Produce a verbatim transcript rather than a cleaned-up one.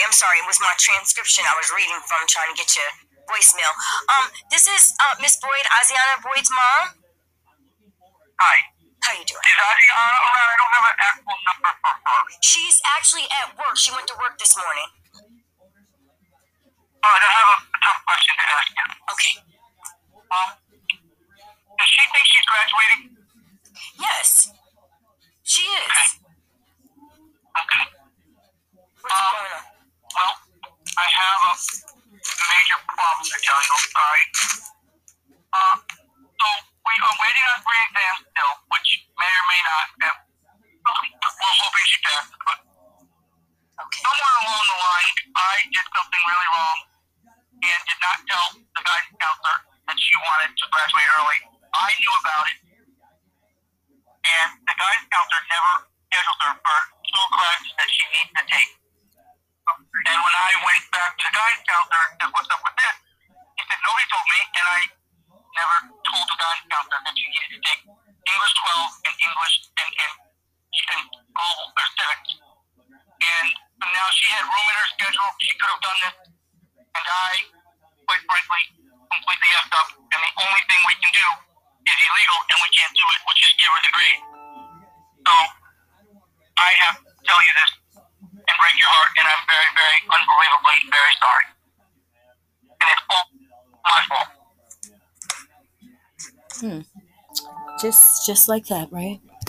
I'm sorry. It was my transcription I was reading from, trying to get your voicemail. Um, this is uh, Miss Boyd, Asiana Boyd's mom. Hi. How you doing? Is Asiana around? I don't have an actual number for her. She's actually at work. She went to work this morning. All right, I have a, a tough question to ask you. Okay. Um, does she think she's graduating? Yes, she is. Okay. What's Um, going on? Well, I have a major problem to tell you. I'm sorry. Uh, so we are waiting on three exams still, which may or may not have. We're hoping she passes, but Okay. somewhere along the line, I did something really wrong and did not tell the guidance counselor that she wanted to graduate early. I knew about it, and the guidance counselor never scheduled her for two classes that she needs to take. And when I went back to the guidance counselor and said, "What's up with this?" he said, "Nobody told me," and I never told the guidance counselor that she needed to take English twelve and English and, and, and global or civics. And so now she had room in her schedule. She could have done this, and I, quite frankly, completely effed up. And the only thing we can do is illegal, and we can't do it, which is give her the grade. So I have to tell you this and break your heart, and I'm very, very, unbelievably very sorry. And it's all my fault. Hmm. Just, just like that, right?